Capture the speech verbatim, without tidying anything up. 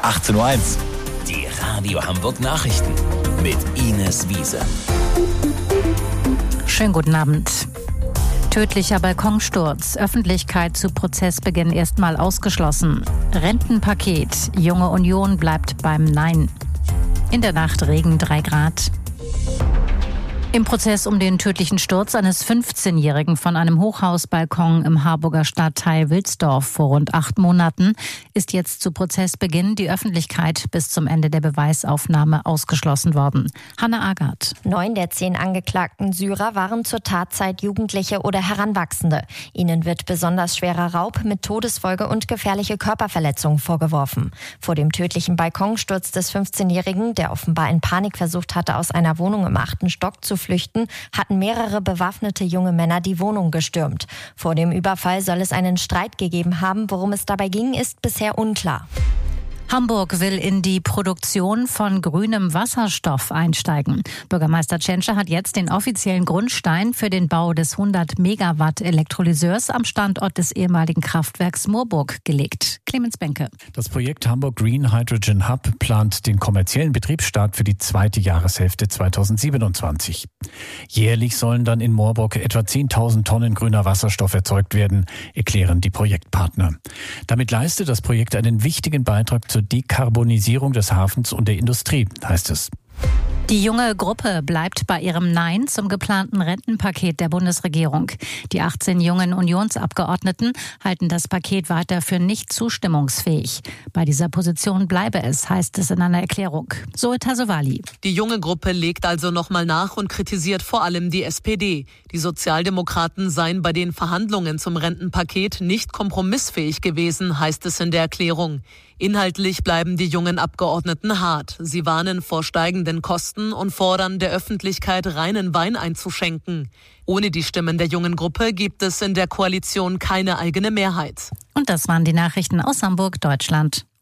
achtzehn Uhr eins. Die Radio Hamburg Nachrichten mit Ines Wiese. Schönen guten Abend. Tödlicher Balkonsturz. Öffentlichkeit zu Prozessbeginn erstmal ausgeschlossen. Rentenpaket. Junge Union bleibt beim Nein. In der Nacht Regen drei Grad. Im Prozess um den tödlichen Sturz eines fünfzehnjährigen von einem Hochhausbalkon im Harburger Stadtteil Wilsdorf vor rund acht Monaten ist jetzt zu Prozessbeginn die Öffentlichkeit bis zum Ende der Beweisaufnahme ausgeschlossen worden. Hanne Agert. Neun der zehn angeklagten Syrer waren zur Tatzeit Jugendliche oder Heranwachsende. Ihnen wird besonders schwerer Raub mit Todesfolge und gefährliche Körperverletzung vorgeworfen. Vor dem tödlichen Balkonsturz des fünfzehnjährigen, der offenbar in Panik versucht hatte, aus einer Wohnung im achten Stock zu flüchten, hatten mehrere bewaffnete junge Männer die Wohnung gestürmt. Vor dem Überfall soll es einen Streit gegeben haben. Worum es dabei ging, ist bisher unklar. Hamburg will in die Produktion von grünem Wasserstoff einsteigen. Bürgermeister Tschentscher hat jetzt den offiziellen Grundstein für den Bau des hundert Megawatt Elektrolyseurs am Standort des ehemaligen Kraftwerks Moorburg gelegt. Clemens Benke. Das Projekt Hamburg Green Hydrogen Hub plant den kommerziellen Betriebsstart für die zweite Jahreshälfte zweitausendsiebenundzwanzig. Jährlich sollen dann in Moorburg etwa zehntausend Tonnen grüner Wasserstoff erzeugt werden, erklären die Projektpartner. Damit leistet das Projekt einen wichtigen Beitrag zur Dekarbonisierung des Hafens und der Industrie, heißt es. Die junge Gruppe bleibt bei ihrem Nein zum geplanten Rentenpaket der Bundesregierung. Die achtzehn jungen Unionsabgeordneten halten das Paket weiter für nicht zustimmungsfähig. Bei dieser Position bleibe es, heißt es in einer Erklärung. Zoe Tassovali. Die junge Gruppe legt also nochmal nach und kritisiert vor allem die S P D. Die Sozialdemokraten seien bei den Verhandlungen zum Rentenpaket nicht kompromissfähig gewesen, heißt es in der Erklärung. Inhaltlich bleiben die jungen Abgeordneten hart. Sie warnen vor steigenden Kosten und fordern, der Öffentlichkeit reinen Wein einzuschenken. Ohne die Stimmen der jungen Gruppe gibt es in der Koalition keine eigene Mehrheit. Und das waren die Nachrichten aus Hamburg, Deutschland.